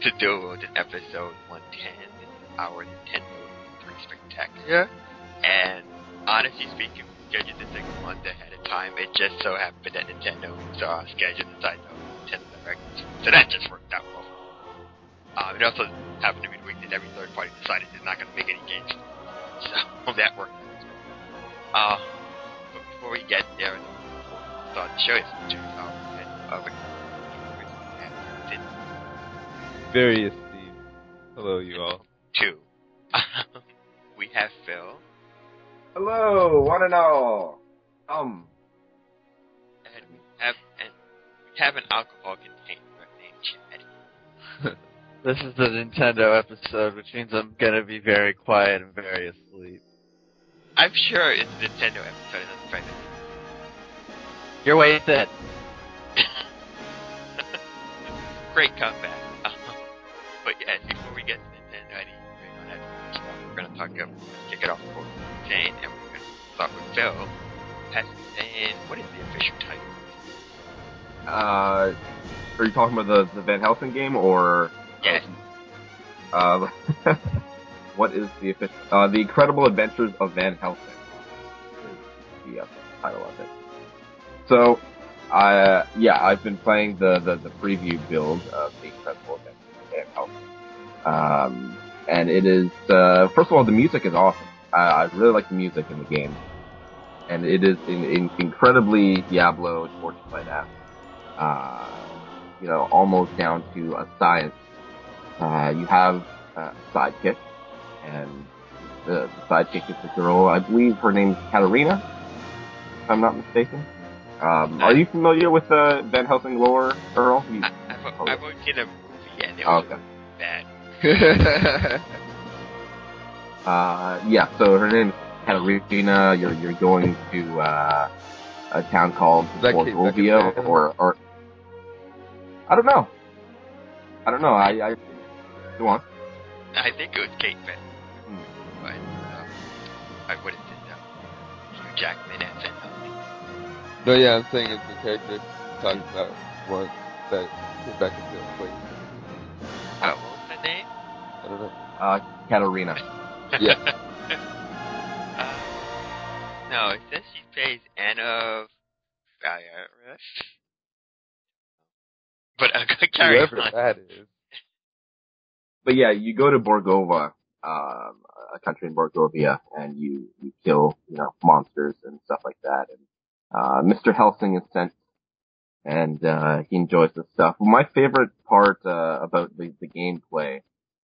to do with episode 110, our Nintendo 3 Spectacular, and honestly speaking, we scheduled this thing a month ahead of time. It just so happened that Nintendo saw our schedule and decided to Nintendo Direct, so that just worked out well. It also happened to be the week that every third party decided they're not going to make any games, so that worked out. But before we get there, I thought the show is very esteemed. Hello, you all. Two. We have Phil. Hello, one and all. And we have an alcohol-contained name, Chad. This is the Nintendo episode, which means I'm gonna be very quiet and very asleep. I'm sure it's a Nintendo episode, not the fact that You're wasted. Great comeback. But yes, before we get to Nintendo, I need to that stuff. We're going to kick it off for Jane, and we're going to start with Phil. And what is the official title? Are you talking about the Van Helsing game, or? Yes. What is the official? The Incredible Adventures of Van Helsing is the title of it. So, I've been playing the preview build of the Incredible Adventures of Van Helsing. And it is, first of all, the music is awesome. I really like the music in the game. And it is incredibly Diablo Torchlight by that. Almost down to a science. You have a sidekick, and the sidekick is a girl. I believe her name's Katarina, if I'm not mistaken. Are you familiar with the Van Helsing lore, Earl? I've only seen a movie, and it was bad. So her name's Katarina. You're going to a town called Borgovia, or I don't know. I go on. I think it was Kate Beckinsale, but I would have said Hugh Jackman and Van Helsing. No, yeah, I'm saying it's the character talking about one that Kate Beckinsale played. What was her name? I don't know. Katarina. Yeah. No, it says she plays Anna Faris. But whoever that is. But yeah, you go to Borgova, a country in Borgovia, and you kill, monsters and stuff like that. And Mr. Helsing is sent, and he enjoys this stuff. My favorite part about the gameplay,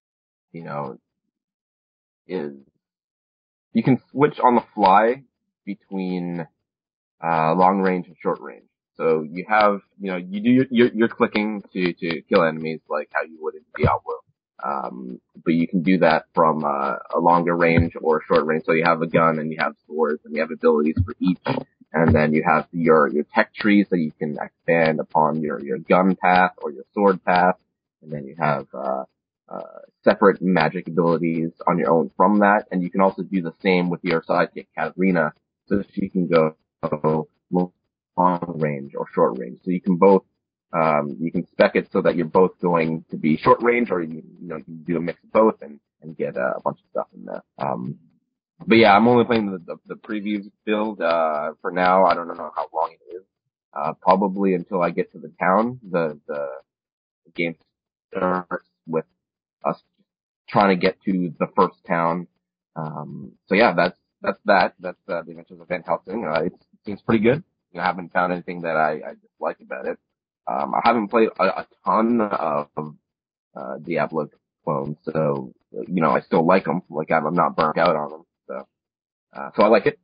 is you can switch on the fly between long range and short range. So you have, you do you're clicking to kill enemies like how you would in Diablo. But you can do that from a longer range or a short range. So you have a gun and you have swords and you have abilities for each. And then you have your tech trees that you can expand upon your gun path or your sword path. And then you have separate magic abilities on your own from that. And you can also do the same with your sidekick, Katarina, so that she can go long range or short range. So you can both, you can spec it so that you're both going to be short range, or you can do a mix of both and get a bunch of stuff in there. But yeah, I'm only playing the preview build, for now. I don't know how long it is. Probably until I get to the town. The game starts with us trying to get to the first town. So yeah, that's that. That's the Adventures of Van Helsing. It seems pretty good. I haven't found anything that I dislike about it. I haven't played a ton of Diablo clones, so I still like them. Like I'm not burnt out on them. So I like it.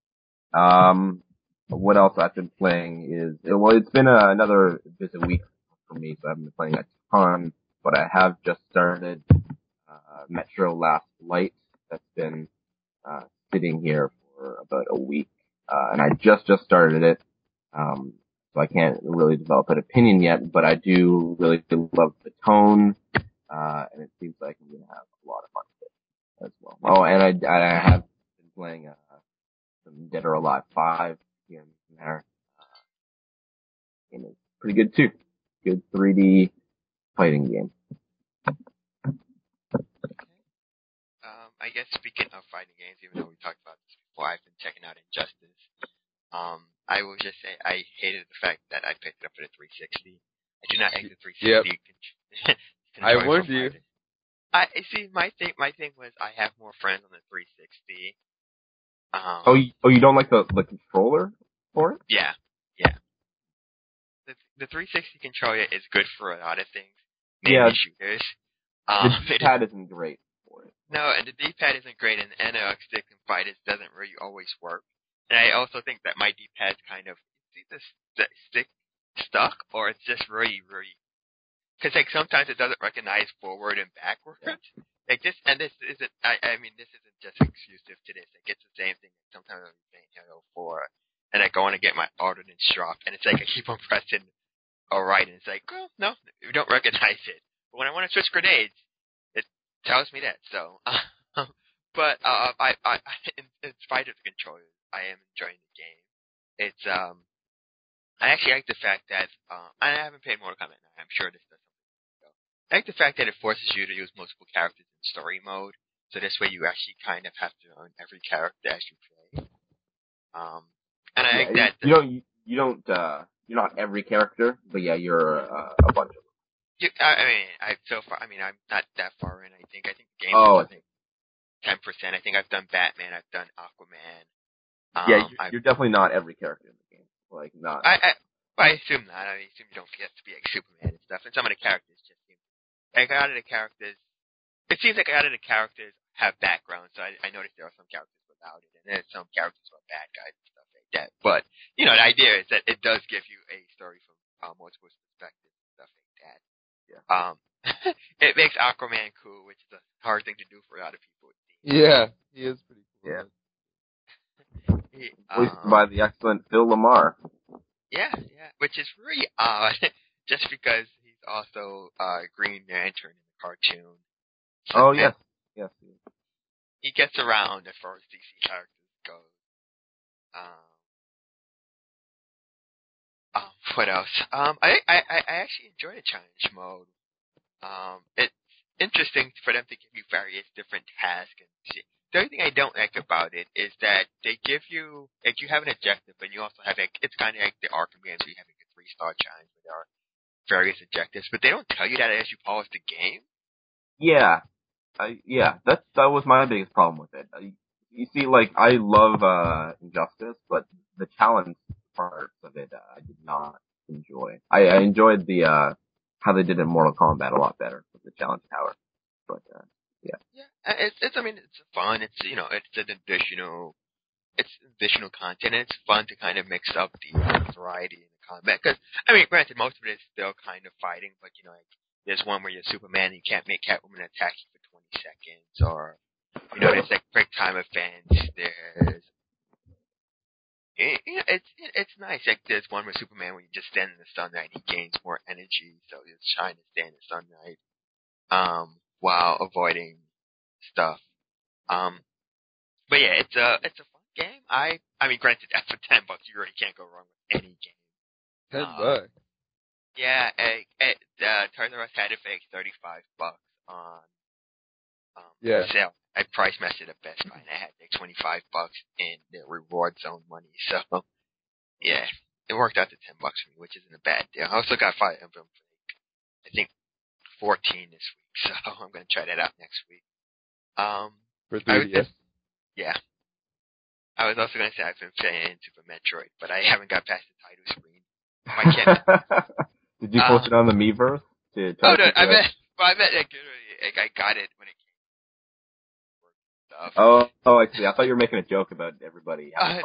What else I've been playing is, it's been another busy week for me, so I haven't been playing a ton, but I have just started Metro Last Light. That's been sitting here for about a week, and I just started it, so I can't really develop an opinion yet, but I do really love the tone, and it seems like I'm gonna have a lot of fun with it as well. Oh, and I have been playing some Dead or Alive 5 here and there. Game is pretty good too. Good 3D fighting game. I guess speaking of fighting games, even though we talked about this before, I've been checking out Injustice. I will just say I hated the fact that I picked it up for the 360. I do not like the 360 Yep. controller. I warned you. I see. My thing was I have more friends on the 360. You don't like the controller for it? Yeah. The 360 controller is good for a lot of things, mainly shooters. The D-pad isn't great for it. No, and the D-pad isn't great, and the analog stick in fighters doesn't really always work. And I also think that my D-pad's kind of either stick stuck, or it's just really, because like sometimes it doesn't recognize forward and backwards. Yeah. Like this, and this isn't. I mean, this isn't just exclusive to this. Like it's the same thing. Sometimes I'm playing Halo 4, and I go on to get my ordnance drop, and it's like I keep on pressing alright, and it's like, oh no, we don't recognize it. But when I want to switch grenades, it tells me that. So, but in spite of the controllers, I am enjoying the game. It's I actually like the fact that I haven't played Mortal Kombat 9. I'm sure this does something. I like the fact that it forces you to use multiple characters in story mode. So this way, you actually kind of have to own every character as you play. And I like that you're not every character, but yeah, you're a bunch of them. I'm not that far in. I think the game is 10%. I think I've done Batman. I've done Aquaman. You're definitely not every character in the game. Like not. I assume not. I assume you don't get to be like Superman and stuff. And some of the characters just seem like a lot of the characters. It seems like a lot of the characters have backgrounds. So I noticed there are some characters without it, and there's some characters who are bad guys and stuff like that. But the idea is that it does give you a story from multiple perspectives and stuff like that. Yeah. It makes Aquaman cool, which is a hard thing to do for a lot of people. Yeah, he is pretty cool. Yeah. Voiced by the excellent Phil Lamar. Yeah, which is really odd, just because he's also Green Lantern in the cartoon. So yes. He gets around as far as DC characters go. What else? I actually enjoy the challenge mode. It's interesting for them to give you various different tasks and shit. The only thing I don't like about it is that they give you, like, you have an objective, and you also have, like, it's kind of like the Arkham games where you have, like, a 3-star challenge where there are various objectives, but they don't tell you that as you polish the game. Yeah. That was my biggest problem with it. You see, like, I love Injustice, but the challenge parts of it I did not enjoy. I enjoyed the how they did it in Mortal Kombat a lot better with the challenge tower. But yeah. It's fun. It's additional content. And it's fun to kind of mix up the variety in the combat. Because granted, most of it is still kind of fighting, but like, there's one where you're Superman and you can't make Catwoman attack you for 20 seconds, or there's like break time events. It's nice. Like there's one with Superman where you just stand in the sunlight and he gains more energy, so he's trying to stand in the sunlight, while avoiding stuff. But yeah, it's a fun game. Granted, for $10, you really can't go wrong with any game. $10. Yeah, Toys R Us had it for like $35 on sale. I price matched it at Best Buy, and I had like $25 in the reward zone money. So yeah, it worked out to $10 for me, which isn't a bad deal. I also got Fire Emblem for I think $14 this week, so I'm gonna try that out next week. For 3DS. Yeah. I was also going to say I've been playing Super Metroid, but I haven't got past the title screen. I can't. Did you post it on the Miiverse? I meant like I got it when it came. I see. I thought you were making a joke about everybody. I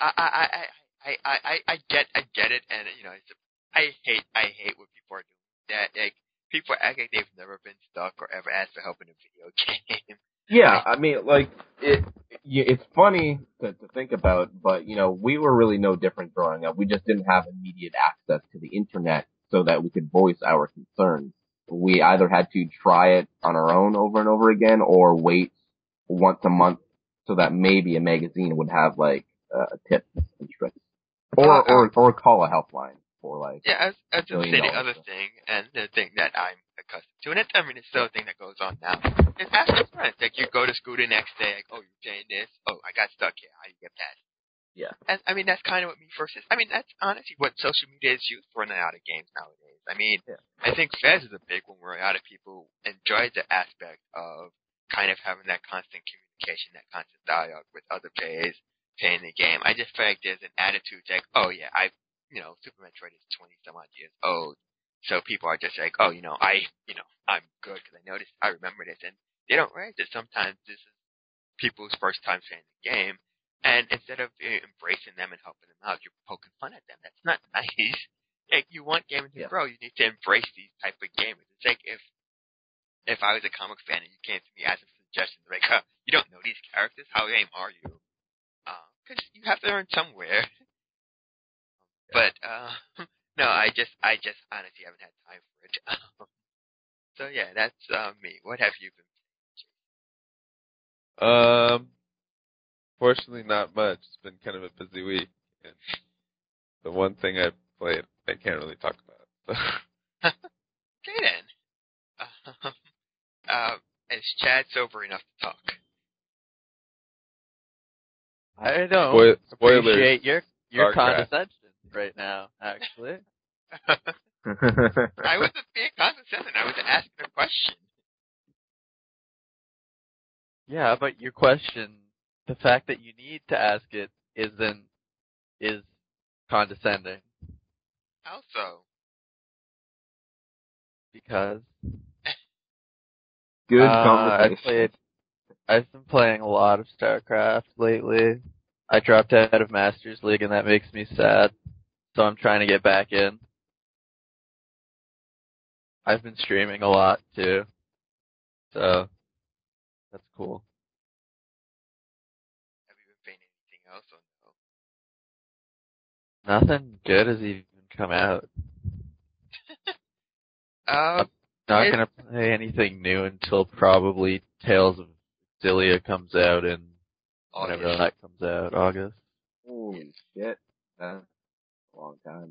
get it, and I hate when people are doing that. Like, people act like they've never been stuck or ever asked for help in a video game. Yeah, it's funny to think about, but we were really no different growing up. We just didn't have immediate access to the internet so that we could voice our concerns. We either had to try it on our own over and over again, or wait once a month so that maybe a magazine would have like tips and tricks, or call a helpline for like. Yeah, I was going to say the other thing, and the thing that I'm accustomed to. And it's still a thing that goes on now. It's asking friends. Like, you go to school the next day, like, oh, you're playing this? Oh, I got stuck here. How do you get past it? Yeah. And, that's kind of what Me First is. That's honestly what social media is used for in a lot of games nowadays. I think Fez is a big one where a lot of people enjoy the aspect of kind of having that constant communication, that constant dialogue with other players playing the game. I just feel like there's an attitude like, oh yeah, Super Metroid is 20 some odd years old. So people are just like, oh, I'm good because I remember this. And they don't realize that sometimes this is people's first time playing the game. And instead of embracing them and helping them out, you're poking fun at them. That's not nice. Like, you want gaming to grow, you need to embrace these type of gamers. It's like if I was a comic fan and you came to me asking for suggestions, like, you don't know these characters, how lame are you? Because you have to learn somewhere. But no, I just honestly haven't had time for it. So yeah, that's me. What have you been Fortunately, not much. It's been kind of a busy week, and the one thing I played, I can't really talk about. So. Okay then. Is Chad sober enough to talk? I don't Spoilers. appreciate your StarCraft. condescension right now, actually. I wasn't being condescending. I was asking a question. Yeah, but your question, the fact that you need to ask it is condescending. How so? Because Good conversation. I've been playing a lot of StarCraft lately. I dropped out of Masters League and that makes me sad. So I'm trying to get back in. I've been streaming a lot too. So that's cool. Have you been playing anything else or no? Nothing good has even come out. Uh, Not gonna play anything new until probably Tales of Xillia comes out in whenever August. that comes out, August. Holy shit. That's a long time.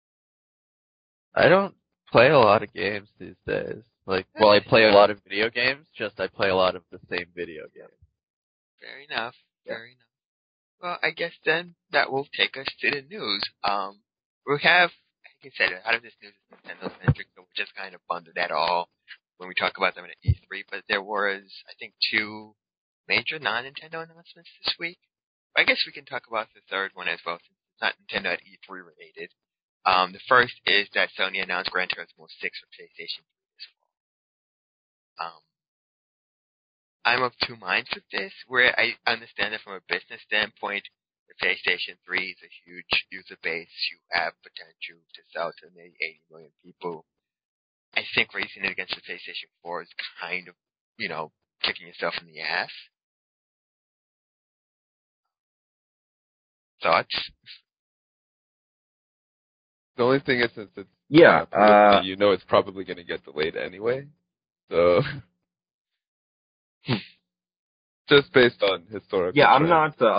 I don't play a lot of games these days. I play a lot of video games, just I play a lot of the same video game. Fair enough. Yeah. Fair enough. Well, I guess then that will take us to the news. We have, like I said, a lot of this news is Nintendo-centric, so we'll just kind of bundle that all when we talk about them at E3, but there was, I think, 2 major non-Nintendo announcements this week. I guess we can talk about the third one as well, since it's not Nintendo at E3 related. The first is that Sony announced Gran Turismo 6 for PlayStation 3 this fall. I'm of two minds with this, where I understand that from a business standpoint, the PlayStation 3 is a huge user base. You have potential to sell to maybe 80 million people. I think racing it against the PlayStation 4 is kind of, kicking yourself in the ass. Thoughts? The only thing is, since it's it's probably going to get delayed anyway. So, just based on historical. Yeah, I'm trends. not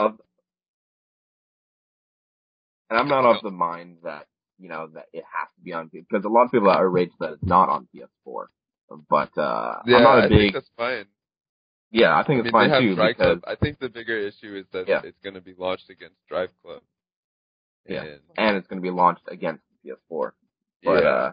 of the mind that that it has to be on, because a lot of people are outraged that it's not on PS4. But I'm not a big. I think that's fine. Yeah, I think it's fine too. Drive because Club. I think the bigger issue is that it's going to be launched against Drive Club. And it's going to be launched against the PS4. But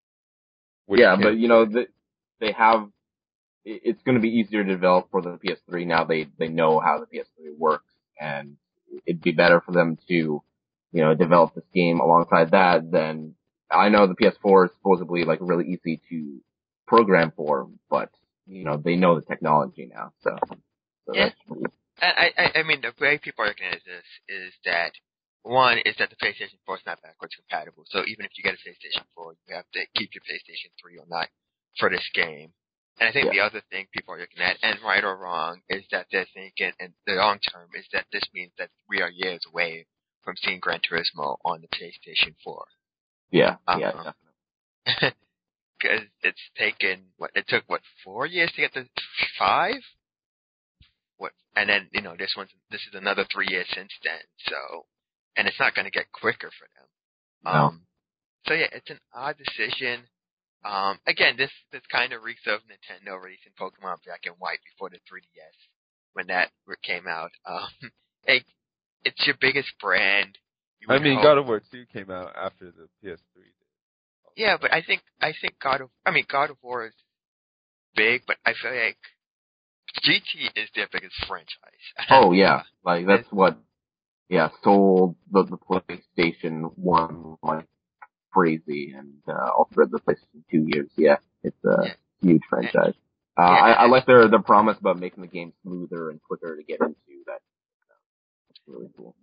they have. It's going to be easier to develop for the PS3 now. They know how the PS3 works, and it'd be better for them to, develop this game alongside that than. I know the PS4 is supposedly really easy to program for, but they know the technology now. So Yeah. that's pretty. The way people are looking at this is that one is that the PlayStation 4 is not backwards compatible. So even if you get a PlayStation 4, you have to keep your PlayStation 3 or not for this game. And I think the other thing people are looking at, and right or wrong, is that they're thinking, in the long term, is that this means that we are years away from seeing Gran Turismo on the PlayStation 4. Yeah, definitely. Because it took 4 years to get to 5? And then, this is another 3 years since then, so, and it's not going to get quicker for them. No. So yeah, it's an odd decision. Again, this kind of reeks of Nintendo releasing Pokemon Black and White before the 3DS when that came out. Hey, it's your biggest brand. I mean, God of War 2 came out after the PS3 did. Yeah, but I think God of War is big, but I feel like GT is their biggest franchise. Oh yeah, like that's what, sold the PlayStation 1 like crazy, and also the PlayStation 2 years. Yeah, it's a huge franchise. I like their promise about making the game smoother and quicker to get into. That's really cool.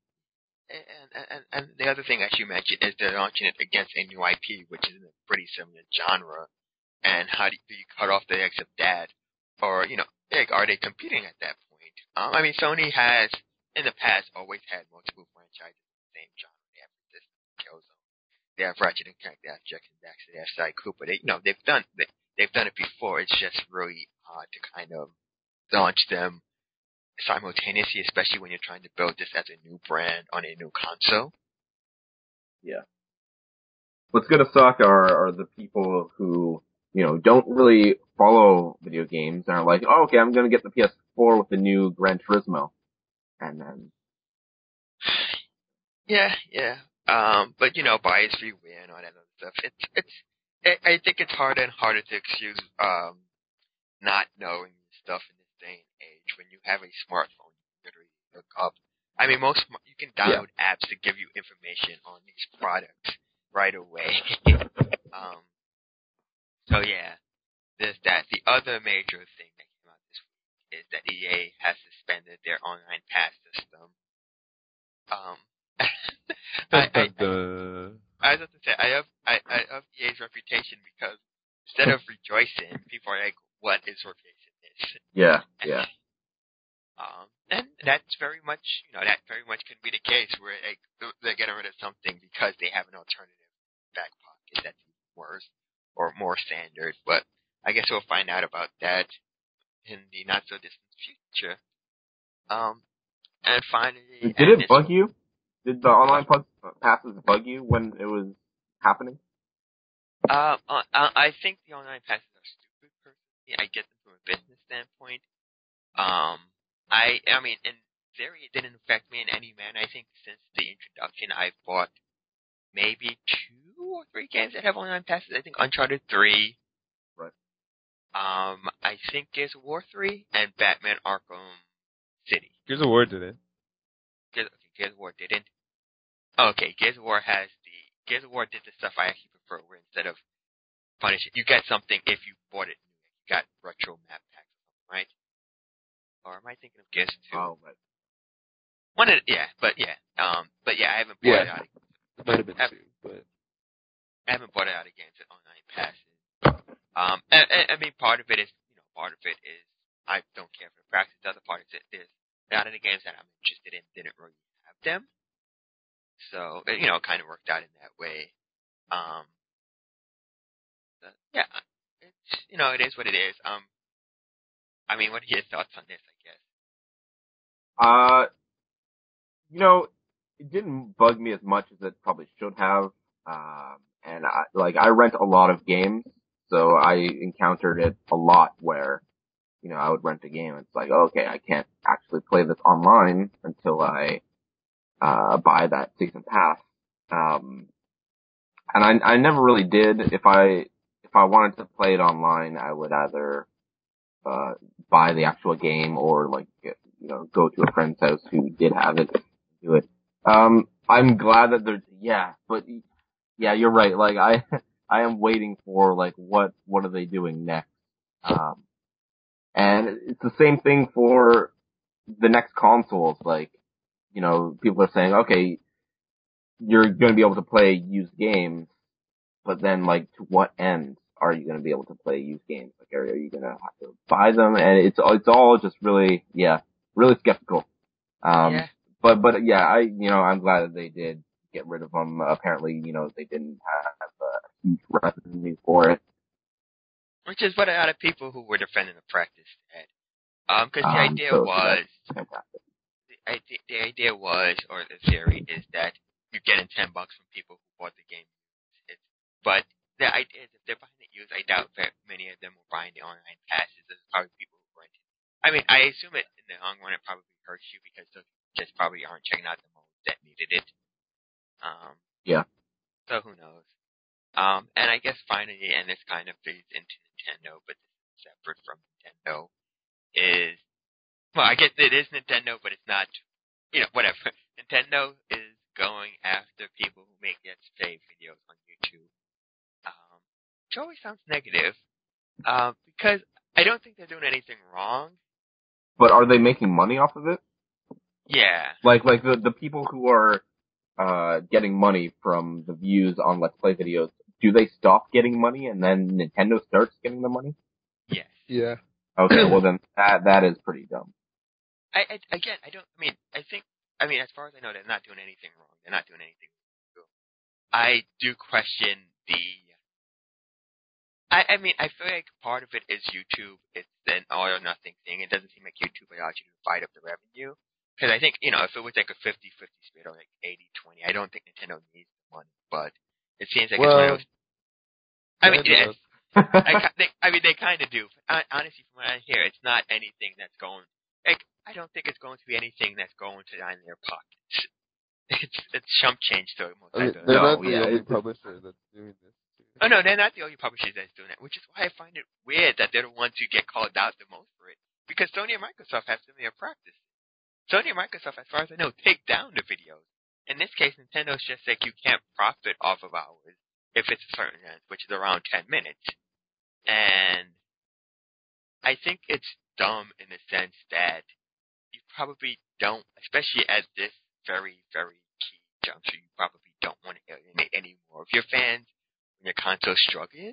And the other thing, as you mentioned, is they're launching it against a new IP, which is in a pretty similar genre. And how do you cut off the legs of that? Or, like, are they competing at that point? I mean, Sony has, in the past, always had multiple franchises in the same genre. They have Resistance, Killzone. They have Ratchet and Clank, they have Jack and Daxter, they have Sly Cooper. They've done it before. It's just really hard to kind of launch them simultaneously, especially when you're trying to build this as a new brand on a new console. Yeah. What's gonna suck are the people who, don't really follow video games and are like, oh, okay, I'm gonna get the PS4 with the new Gran Turismo. And then... Yeah. But bias free win and all that other stuff. I think it's harder and harder to excuse, not knowing stuff in this day and age when you have a smartphone you can literally look up. I mean, you can download apps to give you information on these products right away. So yeah, there's that. The other major thing that came out this week is that EA has suspended their online pass system. I was about to say, I have EA's reputation because instead of rejoicing, people are like, "What is rejoicing this?" Yeah. And that's very much, that very much can be the case where they're getting rid of something because they have an alternative back pocket that's worse or more standard. But I guess we'll find out about that in the not so distant future. And finally, did it bug you? Did the online passes bug you when it was happening? I think the online passes are stupid. Personally, I get them from a business standpoint. I mean, in theory, it didn't affect me in any manner. I think since the introduction, I've bought maybe 2 or 3 games that have online passes. I think Uncharted 3. Right. I think Gears of War 3 and Batman Arkham City. Gears of War didn't. Gears of War didn't. Okay, Gears of War did the stuff I actually prefer, where instead of punishing, you get something if you bought it new. You got retro map packs, right? Or am I thinking of Gears 2? Oh, right. But I haven't bought it out. It might have been 2, but I haven't bought it out against it online passes. I mean, part of it is I don't care for the practice. The other part is that there's a lot of the games that I'm interested in didn't really have them. So, it kind of worked out in that way. It's, it is what it is. I mean, what are your thoughts on this, I guess? It didn't bug me as much as it probably should have. And I rent a lot of games, so I encountered it a lot where, I would rent a game. It's like, okay, I can't actually play this online until I, buy that season pass. And I never really did. If I wanted to play it online, I would either, buy the actual game or go to a friend's house who did have it, do it. I'm glad that you're right. Like, I am waiting for, what are they doing next? And it's the same thing for the next consoles. People are saying, okay, you're going to be able to play used games, but then, to what end are you going to be able to play used games? Are you going to have to buy them? And it's all just really skeptical. But yeah, I'm glad that they did get rid of them. Apparently, they didn't have a huge revenue for it. Which is what a lot of people who were defending the practice said. Because the idea was, the idea was, or the theory is that you're getting $10 from people who bought the game. But the idea is if they're buying it used, I doubt that many of them were buying the online passes. There's probably people who rented. I mean, I assume it in the long run it probably hurts you because those just probably aren't checking out the modes that needed it. Yeah. So who knows? And I guess finally, and this kind of feeds into Nintendo, but this is separate from Nintendo, is, well, I guess it is Nintendo, but it's not, whatever. Nintendo is going after people who make Let's Play videos on YouTube. Which always sounds negative, because I don't think they're doing anything wrong. But are they making money off of it? Yeah. Like the people who are getting money from the views on Let's Play videos, do they stop getting money and then Nintendo starts getting the money? Yes. Yeah. Okay, well then that is pretty dumb. I think, as far as I know, they're not doing anything wrong. They're not doing anything wrong. I do question I feel like part of it is YouTube. It's an all or nothing thing. It doesn't seem like YouTube allows you to divide up the revenue. Because I think, if it was like a 50-50 split or like 80-20, I don't think Nintendo needs the money. But it seems like it's one of those. I mean, yes. They kind of do. Honestly, from what I hear, it's not anything that's going. Like, I don't think it's going to be anything that's going to line their pockets. It's chump change to most. They're not the only publisher that's doing this. Oh no, they're not the only publishers that's doing that. Which is why I find it weird that they're the ones who get called out the most for it. Because Sony and Microsoft have similar practice. Sony and Microsoft, as far as I know, take down the videos. In this case, Nintendo's just like you can't profit off of ours if it's a certain length, which is around 10 minutes. And I think it's dumb in the sense that you probably don't, especially at this very, very key juncture, you probably don't want to alienate any more of your fans when your console's struggling.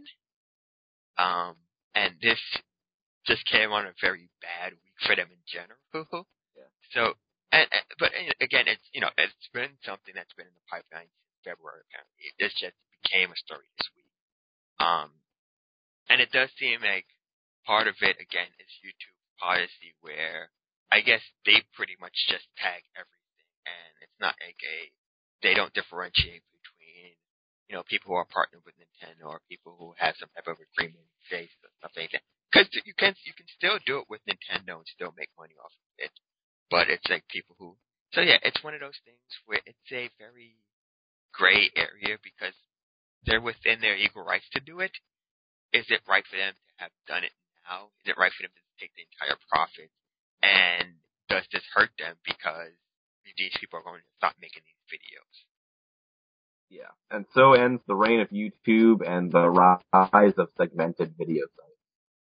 And this just came on a very bad week for them in general. Yeah. So, but again, it's been something that's been in the pipeline since February apparently. This just became a story this week. And it does seem like part of it, again, is YouTube policy where I guess they pretty much just tag everything. And it's not like they don't differentiate between, people who are partnered with Nintendo or people who have some type of agreement in place or stuff like that. Because you can still do it with Nintendo and still make money off of it. But it's like people who, so yeah, it's one of those things where it's a very gray area because they're within their equal rights to do it. Is it right for them to have done it now? Is it right for them to take the entire profit? And does this hurt them because these people are going to stop making these videos? Yeah, and so ends the reign of YouTube and the rise of segmented video sites.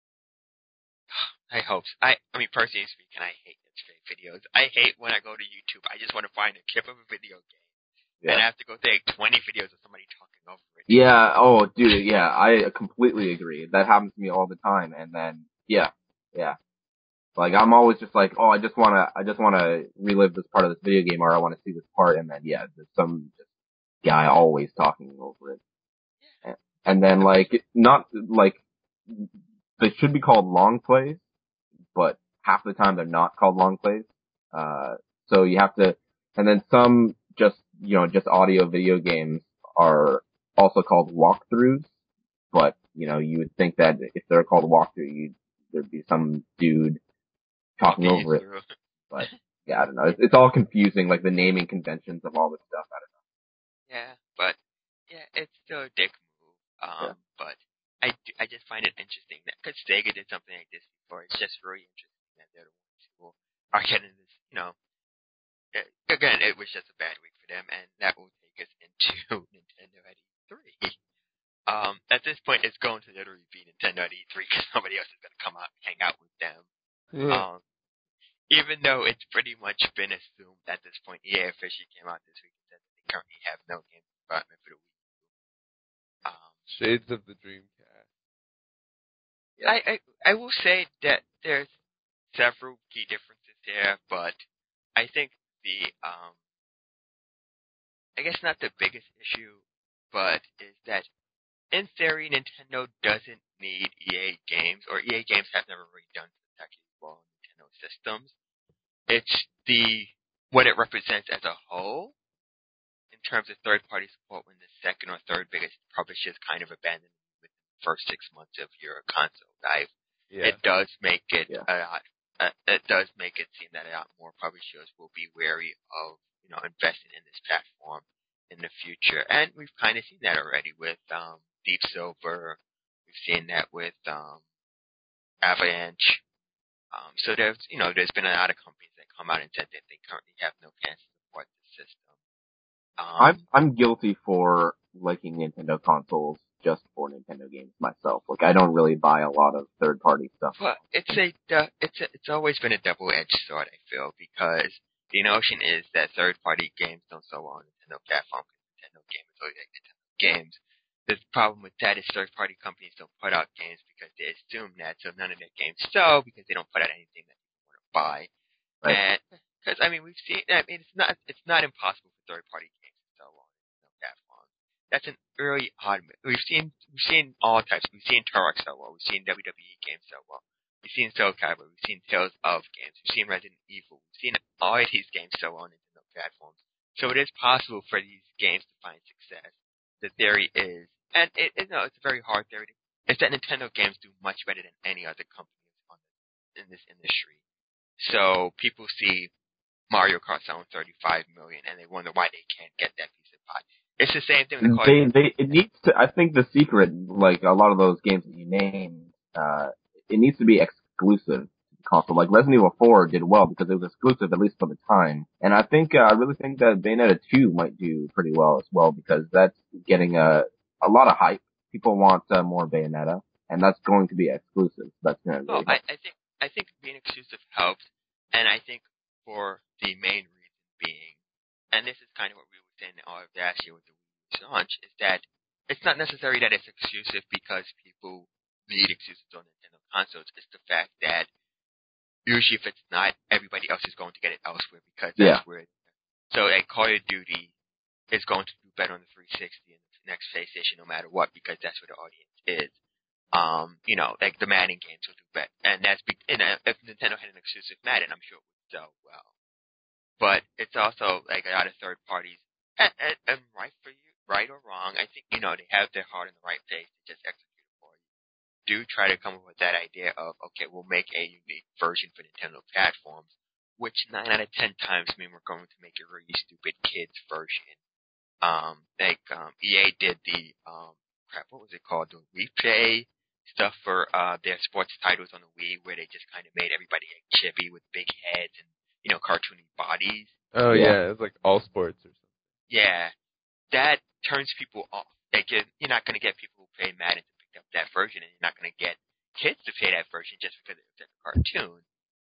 I hope so. I mean, personally speaking, I hate Let's Play videos. I hate when I go to YouTube, I just want to find a clip of a video game. Yeah. And I have to go take 20 videos of somebody talking over it. Yeah, oh, dude, yeah, I completely agree. That happens to me all the time, and then, yeah. Like, I'm always just like, oh, I just wanna relive this part of this video game, or I wanna see this part, and then, yeah, there's some just guy always talking over it. And then, like, not, like, they should be called long plays, but half the time they're not called long plays. So you have to, and then some just audio video games are also called walkthroughs, but, you would think that if they're called walkthrough, there'd be some dude talking over it. But, yeah, I don't know. It's all confusing, like the naming conventions of all this stuff. I don't know. Yeah, but, yeah, it's still a dick move. But I just find it interesting that, because Sega did something like this before, it's just really interesting that they're the ones who are getting this, again, it was just a bad week for them, and that will take us into Nintendo at E3. At this point, it's going to literally be Nintendo at E3 because nobody else is going to come out and hang out with them. Yeah. Even though it's pretty much been assumed at this point, EA officially came out this week and said that they currently have no game development for the Wii U. Shades of the Dreamcast. I will say that there's several key differences there, but I think I guess not the biggest issue, but is that in theory, Nintendo doesn't need EA games, or EA games have never really done actually well on Nintendo systems. It's what it represents as a whole in terms of third-party support when the second or third biggest publishers kind of abandon first 6 months of your console life. Yeah. It does make it Yeah. a lot. It does make it seem that a lot more publishers will be wary of investing in this platform in the future, and we've kind of seen that already with Deep Silver. We've seen that with Avalanche. So there's been a lot of companies that come out and said that they currently have no plans to support the system. I'm guilty for liking Nintendo consoles just for Nintendo games myself. Like, I don't really buy a lot of third-party stuff. Well, it's always been a double-edged sword, I feel, because the notion is that third-party games don't sell well on Nintendo platform because Nintendo games are like Nintendo games. The problem with that is third-party companies don't put out games because they assume that, so none of their games sell because they don't put out anything that people want to buy. Right. And because it's not impossible for third-party games to sell on Nintendo platform. That's an early oddment. We've seen all types. We've seen Turok sell well. We've seen WWE games sell well. We've seen Soul Calibur. We've seen Tales of games. We've seen Resident Evil. We've seen all of these games sell well on Nintendo platforms. So it is possible for these games to find success. The theory is, and it's a very hard theory, is that Nintendo games do much better than any other company in this industry. So people see Mario Kart selling 35 million, and they wonder why they can't get that piece of pie. It's the same thing with It needs to. I think the secret, like a lot of those games that you named, it needs to be exclusive to the console. Like Resident Evil 4 did well because it was exclusive at least for the time, and I really think that Bayonetta 2 might do pretty well as well because that's getting a lot of hype. People want more Bayonetta, and that's going to be exclusive. That's going to. Well, I think being exclusive helps, and I think for the main reason being, and this is kind of what we were saying all of last year with the Wii launch, is that it's not necessary that it's exclusive because people need exclusives on Nintendo consoles. It's the fact that usually if it's not, everybody else is going to get it elsewhere because that's where. So like Call of Duty is going to do better on the 360 and the next PlayStation no matter what because that's where the audience is. Like the Madden games will do better, and if Nintendo had an exclusive Madden, I'm sure it would sell well. But it's also like a lot of third parties, and right or wrong, I think they have their heart in the right place to just execute it for you. Do try to come up with that idea of okay, we'll make a unique version for Nintendo platforms, which 9 out of 10 times mean we're going to make a really stupid kids version. EA did the what was it called? The replay stuff for their sports titles on the Wii, where they just kind of made everybody like chibi with big heads and cartoony bodies. Oh yeah, it's like All Sports or something. Yeah, that turns people off. Like you're not going to get people who play Madden to pick up that version, and you're not going to get kids to play that version just because it's a cartoon.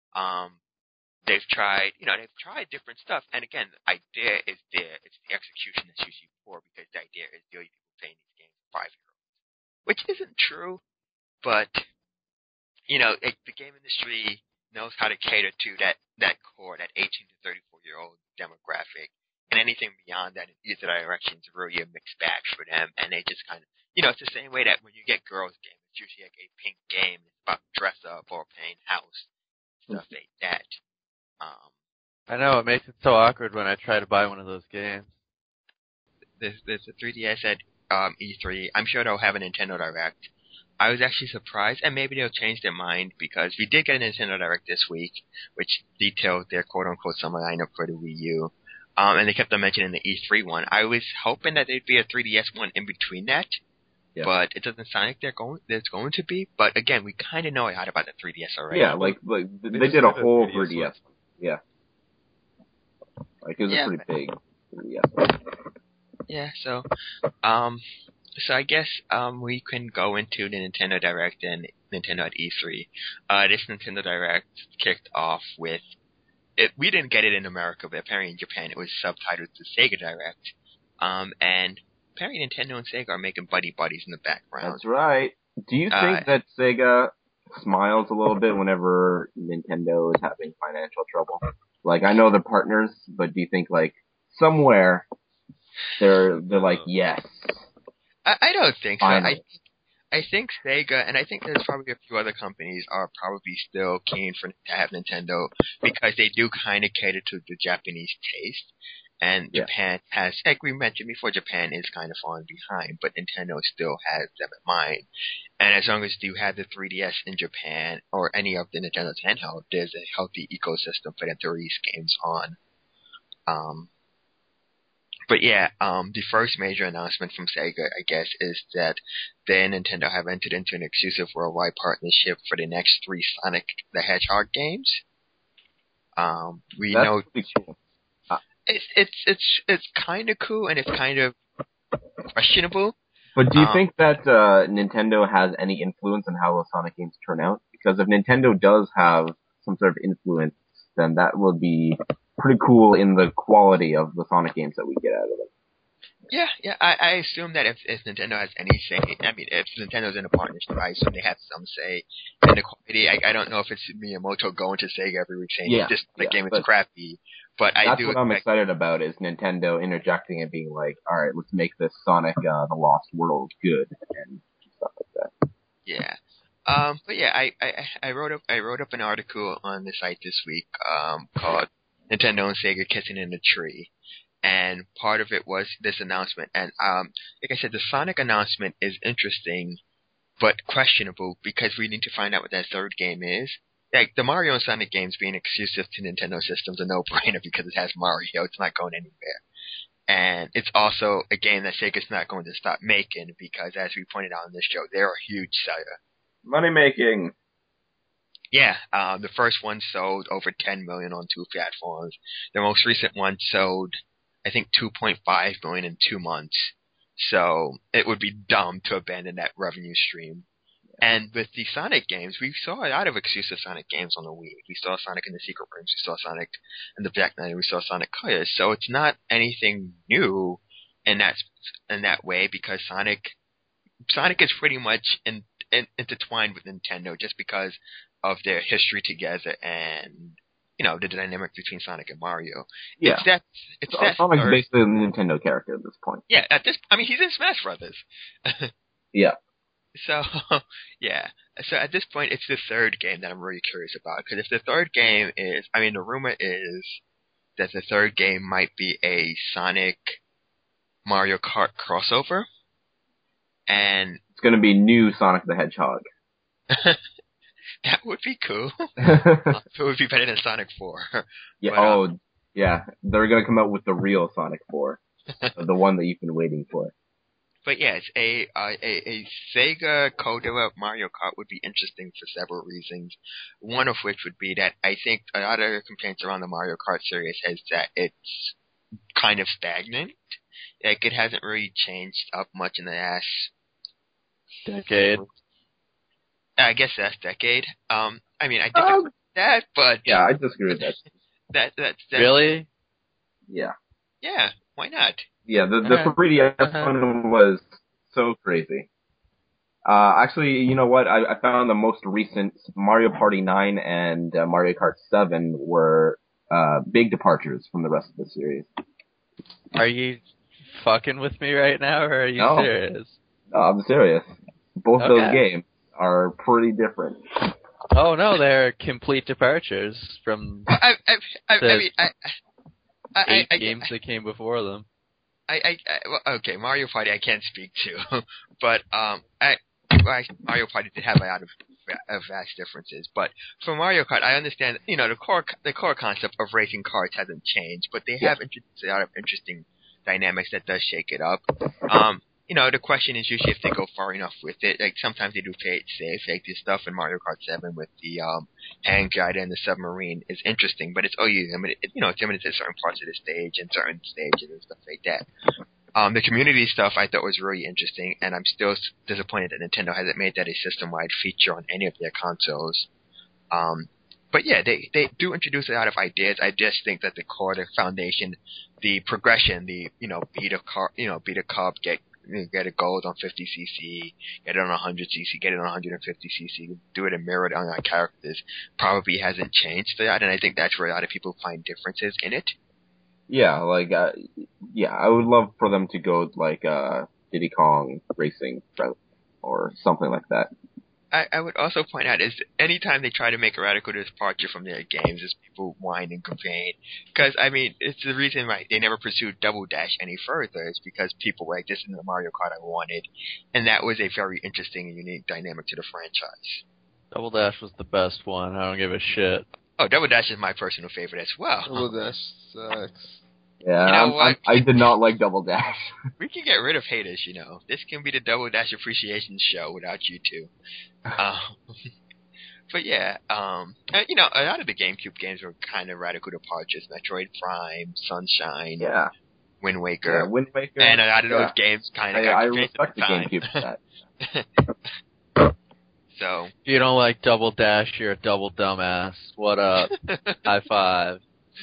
They've tried different stuff, and again, the idea is there. It's the execution that's usually poor because the idea is the only people playing these games are 5-year-olds, which isn't true, but the game industry knows how to cater to that core, that 18 to 34-year-old demographic, and anything beyond that in either direction is really a mixed bag for them, and they just kind of, it's the same way that when you get girls' games, it's usually like a pink game, it's about dress up or playing house, stuff like that. I know, it makes it so awkward when I try to buy one of those games. There's a 3DS at E3. I'm sure they'll have a Nintendo Direct. I was actually surprised, and maybe they'll change their mind, because we did get a Nintendo Direct this week, which detailed their quote-unquote summer lineup for the Wii U. And they kept on mentioning the E3 one. I was hoping that there'd be a 3DS one in between that, but it doesn't sound like there's going to be. But again, we kind of know a lot about the 3DS already. Yeah, like they did a whole 3DS. Yeah. Like it was a pretty big 3DS. Yeah, so I guess we can go into the Nintendo Direct and Nintendo at E3. This Nintendo Direct kicked off with we didn't get it in America, but apparently in Japan it was subtitled to Sega Direct. And apparently Nintendo and Sega are making buddies in the background. That's right. Do you think that Sega smiles a little bit whenever Nintendo is having financial trouble? Like, I know they're partners, but do you think like somewhere they're like, yes? I don't think so. I think Sega, and I think there's probably a few other companies are probably still keen to have Nintendo because they do kind of cater to the Japanese taste. And Japan has, like we mentioned before, Japan is kind of falling behind, but Nintendo still has them in mind. And as long as you have the 3DS in Japan or any of the Nintendo's handheld, there's a healthy ecosystem for them to release games on. But yeah, the first major announcement from Sega, I guess, is that they and Nintendo have entered into an exclusive worldwide partnership for the next 3 Sonic the Hedgehog games. We That's know pretty cool. it's kind of cool and it's kind of questionable. But do you think that Nintendo has any influence on how those Sonic games turn out? Because if Nintendo does have some sort of influence, then that would be pretty cool in the quality of the Sonic games that we get out of it. Yeah. I assume that if Nintendo has any say, I mean, if Nintendo's in a partnership, I assume they have some say in the quality. I don't know if it's Miyamoto going to Sega every week saying this game is crappy, but I do. That's what I'm excited about is Nintendo interjecting and being like, all right, let's make this Sonic the Lost World good and stuff like that. Yeah. But yeah, I wrote up an article on the site this week called Nintendo and Sega Kissing in a Tree. And part of it was this announcement. And like I said, the Sonic announcement is interesting, but questionable because we need to find out what that third game is. Like, the Mario and Sonic games being exclusive to Nintendo systems are no-brainer because it has Mario. It's not going anywhere. And it's also a game that Sega's not going to stop making because, as we pointed out on this show, they're a huge seller. Money making. Yeah, the first one sold over 10 million on 2 platforms. The most recent one sold, I think, 2.5 million in 2 months. So it would be dumb to abandon that revenue stream. And with the Sonic games, we saw a lot of exclusive Sonic games on the Wii. We saw Sonic in the Secret Rooms, we saw Sonic in the Black Knight, and we saw Sonic Colors. So it's not anything new in that way because Sonic is pretty much intertwined with Nintendo just because of their history together and, you know, the dynamic between Sonic and Mario. Yeah. Sonic's basically a Nintendo character at this point. Yeah, he's in Smash Brothers. Yeah. So, yeah. So at this point, it's the third game that I'm really curious about. Because if the third game is, the rumor is that the third game might be a Sonic Mario Kart crossover. And it's going to be new Sonic the Hedgehog. That would be cool. It would be better than Sonic 4. Yeah. But, yeah. They're going to come out with the real Sonic 4. The one that you've been waiting for. But yeah, it's a Sega co-developed Mario Kart would be interesting for several reasons. One of which would be that I think a lot of complaints around the Mario Kart series is that it's kind of stagnant. Like, it hasn't really changed up much in the last decade. I guess that's decade. I think it's that, but yeah, I disagree with that. That's really? Yeah. Yeah. Why not? Yeah, the 3DS one was so crazy. Actually, you know what? I found the most recent Mario Party 9 and Mario Kart 7 were big departures from the rest of the series. Are you fucking with me right now, or are you serious? No, I'm serious. Both those games are pretty different. Oh no, they're complete departures from eight games that came before them. Okay, Mario Party I can't speak to, but Mario Party did have a lot of vast differences. But for Mario Kart, I understand, the core concept of racing carts hasn't changed, but they have introduced a lot of interesting dynamics that does shake it up. The question is usually if they go far enough with it. Like, sometimes they do play it safe. Like, the stuff in Mario Kart 7 with the hang glider and the submarine is interesting, but it's limited. It's limited to certain parts of the stage and certain stages and stuff like that. The community stuff I thought was really interesting, and I'm still disappointed that Nintendo hasn't made that a system-wide feature on any of their consoles. But yeah, they do introduce a lot of ideas. I just think that the core, the foundation, the progression, beat a cub, get a gold on 50cc, get it on 100cc, get it on 150cc, do it and mirror it on our characters, probably hasn't changed for that, and I think that's where a lot of people find differences in it. Yeah, I would love for them to go like Diddy Kong Racing route. or something like that. I would also point out is anytime they try to make a radical departure from their games, is people whine and complain. Because, I mean, it's the reason why they never pursued Double Dash any further is because people were like, this isn't the Mario Kart I wanted. And that was a very interesting and unique dynamic to the franchise. Double Dash was the best one. I don't give a shit. Oh, Double Dash is my personal favorite as well. Double Dash sucks. Yeah, You know what? I did not like Double Dash. We can get rid of haters, you know. This can be the Double Dash Appreciation Show without you two. But yeah, you know, a lot of the GameCube games were kind of radical departures. Metroid Prime, Sunshine, Yeah. Wind Waker. Yeah, Wind Waker. And a lot of those games kind of got I confused respect at the the time. GameCube for that. So. If you don't like Double Dash, you're a double dumbass. What up? High five.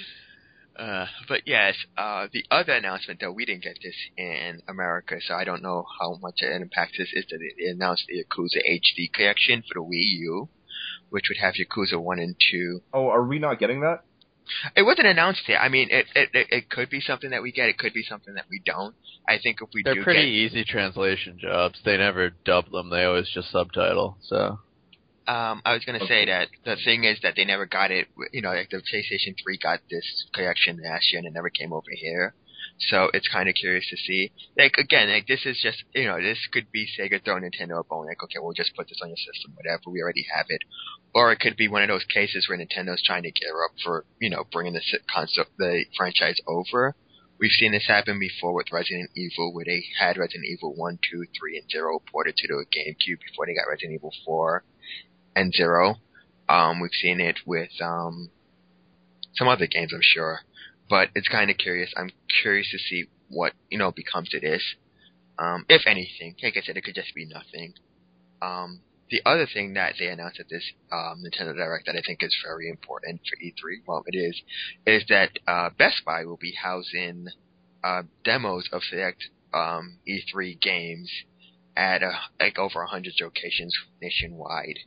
But yes, the other announcement, though, we didn't get this in America, so I don't know how much it impacts this, is that they announced the Yakuza HD collection for the Wii U, which would have Yakuza 1 and 2. Oh, are we not getting that? It wasn't announced yet. I mean, it could be something that we get. It could be something that we don't. I think if we They're do pretty easy translation jobs. They never dub them. They always just subtitle, so... I was going to say that the thing is that they never got it, you know, like the PlayStation 3 got this collection last year and it never came over here. So it's kind of curious to see. Like, again, like this is just, you know, this could be Sega throwing Nintendo a bone. Like, okay, we'll just put this on your system, whatever, we already have it. Or it could be one of those cases where Nintendo's trying to gear up for, you know, bringing the franchise over. We've seen this happen before with Resident Evil, where they had Resident Evil 1, 2, 3, and 0 ported to the GameCube before they got Resident Evil 4. And 0. We've seen it with some other games, I'm sure. But it's kind of curious. I'm curious to see what, you know, becomes of this. If anything. Like I said, it could just be nothing. The other thing that they announced at this Nintendo Direct that I think is very important for E3, well, it is that Best Buy will be housing demos of select E3 games at like over 100 locations nationwide.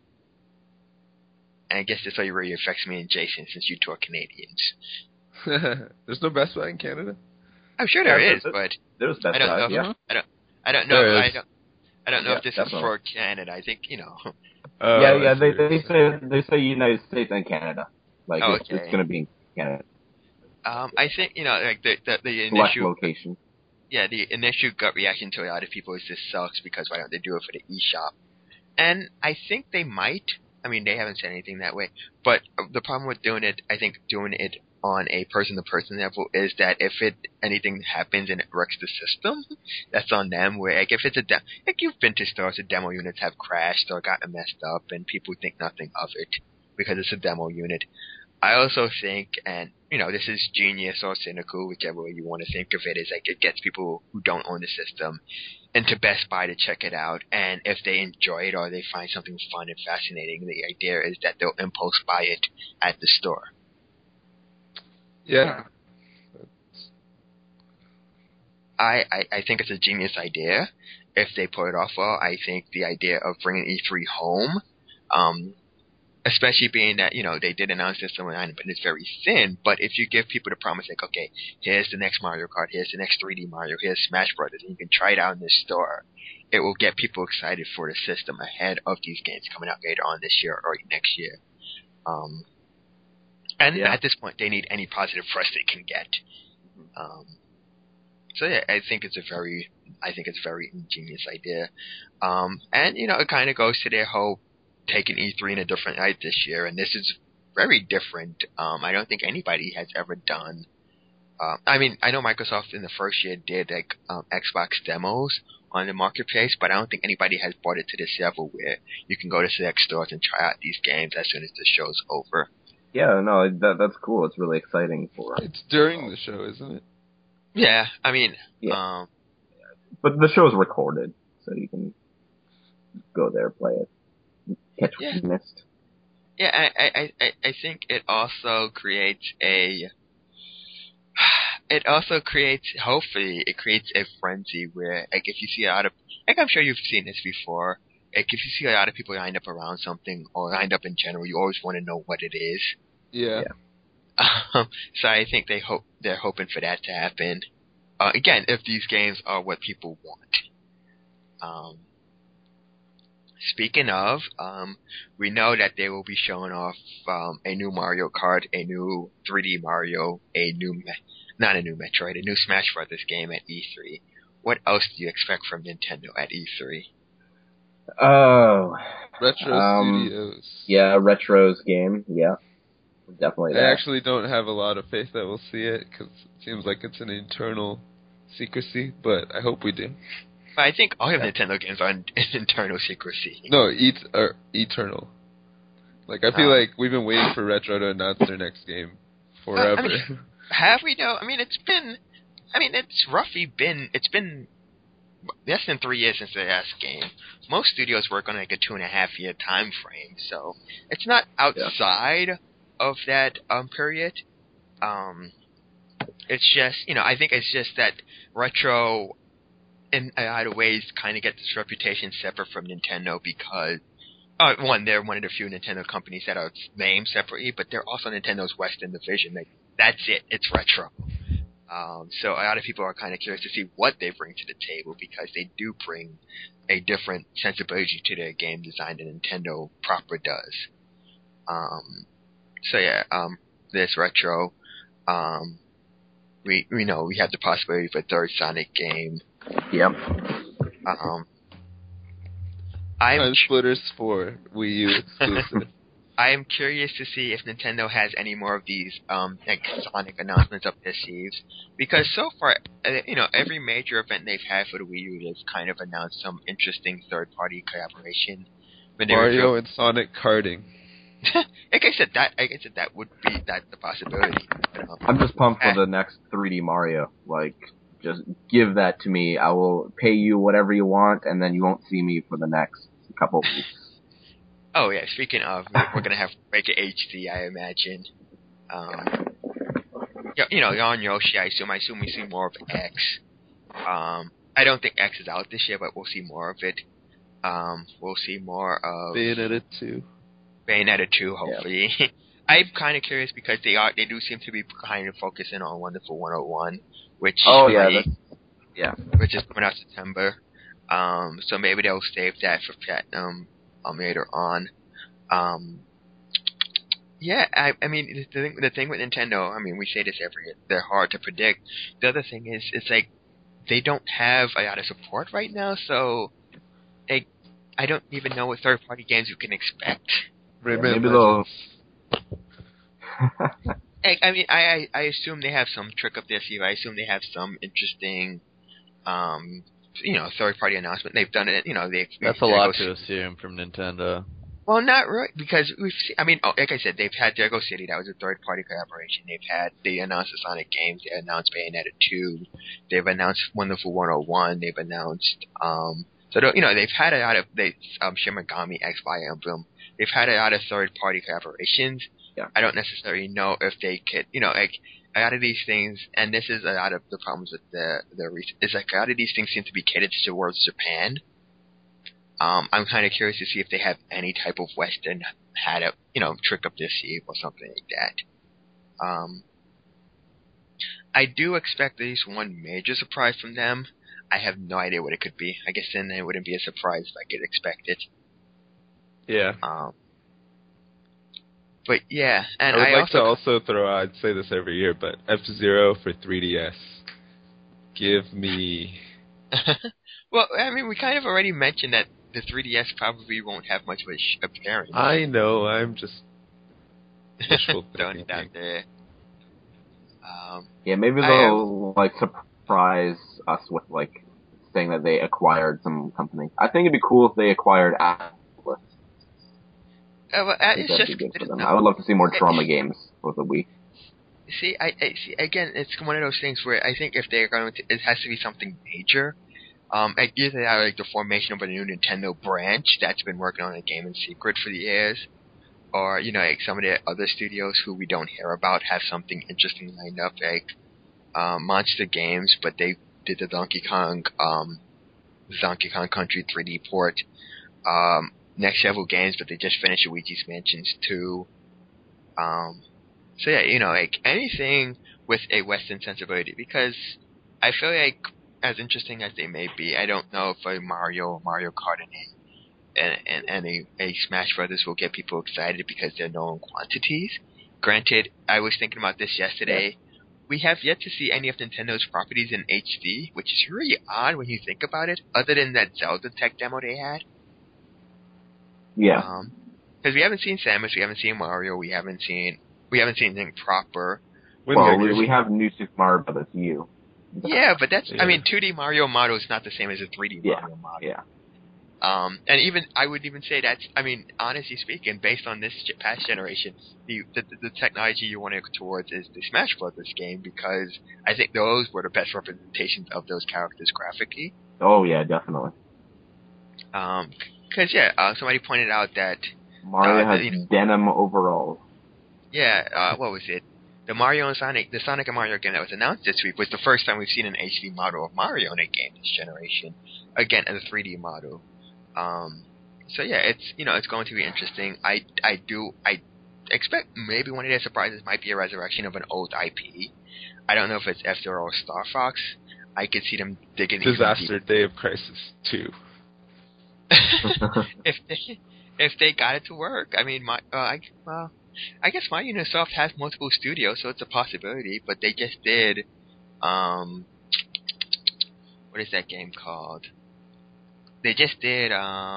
And I guess this really affects me and Jason since you two are Canadians. There's no Best Buy in Canada? I'm sure there is, but there's Best I don't Buy. know. Yeah. I don't know. I don't know if this definitely. is for Canada. I think, you know. Yeah. They say United States and Canada. Like it's going to be in Canada. I think, you know, like the Select initial location. Yeah, the initial gut reaction to a lot of people is this sucks because why don't they do it for the eShop? And I think they might. I mean, they haven't said anything that way. But the problem with doing it on a person-to-person level is that if anything happens and it wrecks the system, that's on them. Where like if it's like you've been to stores, the demo units have crashed or gotten messed up, and people think nothing of it because it's a demo unit. I also think, and you know, this is genius or cynical, whichever way you want to think of it, is like it gets people who don't own the system into Best Buy to check it out, and if they enjoy it or they find something fun and fascinating, the idea is that they'll impulse buy it at the store. Yeah. I think it's a genius idea. If they pull it off well, I think the idea of bringing E3 home, especially being that, you know, they did announce this online, but it's very thin. But if you give people the promise, like, okay, here's the next Mario Kart, here's the next 3D Mario, here's Smash Brothers, and you can try it out in this store, it will get people excited for the system ahead of these games coming out later on this year or next year. At this point, they need any positive press they can get. So yeah, I think it's a very ingenious idea. And you know, it kind of goes to their whole taking E3 in a different light this year, and this is very different. I don't think anybody has ever done. I mean, I know Microsoft in the first year did like Xbox demos on the marketplace, but I don't think anybody has brought it to this level where you can go to select stores and try out these games as soon as the show's over. Yeah, no, that's cool. It's really exciting for us. It's during the show, isn't it? Yeah, I mean, but the show's recorded, so you can go there, play it, catch what you missed. Yeah, I think it also creates hopefully it creates a frenzy where, like, if you see a lot of, like, I'm sure you've seen this before, like, if you see a lot of people lined up around something, or lined up in general, you always want to know what it is. Yeah. So I think they're hoping for that to happen. Again, if these games are what people want. speaking of, we know that they will be showing off a new Mario Kart, a new 3D Mario, not a new Metroid, a new Smash Brothers game at E3. What else do you expect from Nintendo at E3? Oh. Retro Studios. Yeah, Retro's game. Yeah. Definitely that. I actually don't have a lot of faith that we'll see it, because it seems like it's an internal secrecy, but I hope we do. I think all of Nintendo games are internal secrecy. No, eternal. Like, I feel like we've been waiting for Retro to announce their next game forever. Have we though? It's been less than 3 years since the last game. Most studios work on like a 2.5 year time frame, so it's not outside of that period. It's just, I think it's just that Retro in a lot of ways kind of gets this reputation separate from Nintendo because one, they're one of the few Nintendo companies that are named separately, but they're also Nintendo's Western division. Like, that's it. It's Retro. So a lot of people are kind of curious to see what they bring to the table because they do bring a different sensibility to their game design than Nintendo proper does. This Retro, we know we have the possibility of a third Sonic game. Yep. Time Splitters 4 Wii U exclusive. I am curious to see if Nintendo has any more of these Sonic announcements up their sleeves, because so far, every major event they've had for the Wii U, they've kind of announced some interesting third-party collaboration. Mario and Sonic karting. Like I said, that would be the possibility. But, I'm just pumped for the next 3D Mario. Like, just give that to me. I will pay you whatever you want, and then you won't see me for the next couple of weeks. Oh yeah, speaking of, we're gonna have to make it HD, I imagine. On Yoshi, I assume we see more of X. I don't think X is out this year, but we'll see more of it. We'll see more of Bayonetta 2. Bayonetta 2, hopefully. Yeah. I'm kind of curious because they do seem to be kind of focusing on Wonderful 101, which is coming out September. So maybe they'll save that for Platinum later on. The thing with Nintendo, we say this every year, they're hard to predict. The other thing is, it's like, they don't have a lot of support right now, so I don't even know what third-party games you can expect. Maybe they'll... I assume they have some trick up their sleeve. I assume they have some interesting, third-party announcement. They've done it, That's a lot to assume from Nintendo. Well, not really, because we've seen, like I said, they've had Dergo City, that was a third-party collaboration. They announced the Sonic games, they announced Bayonetta 2, they've announced Wonderful 101, they've announced, they've had a lot of, Shin Megami X Fire Emblem, they've had a lot of third-party collaborations. Yeah. I don't necessarily know if they could, a lot of these things, and this is a lot of the problems with is like a lot of these things seem to be catered towards Japan. I'm kind of curious to see if they have any type of Western trick up their sleeve or something like that. I do expect at least one major surprise from them. I have no idea what it could be. I guess then it wouldn't be a surprise if I could expect it. Yeah. But yeah, and I would like to also throw out, I'd say this every year, but F-Zero for 3DS. Give me... Well, we kind of already mentioned that the 3DS probably won't have much of a appearance. I know, I'm just wishful throwing it out there. Maybe they'll surprise us with saying that they acquired some company. I think it'd be cool if they acquired Atlus. It's just good for them. I would love to see more Trauma games for the Wii. See, I see. Again, it's one of those things where I think if they're going to, it has to be something major. Either that, the formation of a new Nintendo branch that's been working on a game in secret for the years, or some of the other studios who we don't hear about have something interesting lined up, Monster Games, but they did the Donkey Kong Country 3D port. Next Level Games, but they just finished Luigi's Mansion 2. Anything with a Western sensibility, because I feel like, as interesting as they may be, I don't know if a Mario Kart in and a Smash Brothers will get people excited because they're known quantities. Granted, I was thinking about this yesterday. Yeah. We have yet to see any of Nintendo's properties in HD, which is really odd when you think about it, other than that Zelda tech demo they had. Yeah. Because we haven't seen Samus, we haven't seen Mario, we haven't seen anything proper. Well, we have New Super Mario Brothers U. Yeah, but that's, I mean, 2D Mario model is not the same as a 3D Mario model. Yeah. And even, I would even say that's, I mean, honestly speaking, based on this past generation, the technology you want to go towards is the Smash Brothers game, because I think those were the best representations of those characters graphically. Oh, yeah, definitely. Because, somebody pointed out that Mario has denim overalls. Yeah, what was it? The Sonic and Mario game that was announced this week was the first time we've seen an HD model of Mario in a game this generation. Again, as a 3D model. So yeah, it's going to be interesting. I expect maybe one of their surprises might be a resurrection of an old IP. I don't know if it's F-Zero or Star Fox. I could see them digging Disaster Day of Crisis 2. if they got it to work, I mean, I guess Ubisoft has multiple studios, so it's a possibility. But they just did, what is that game called? They just did,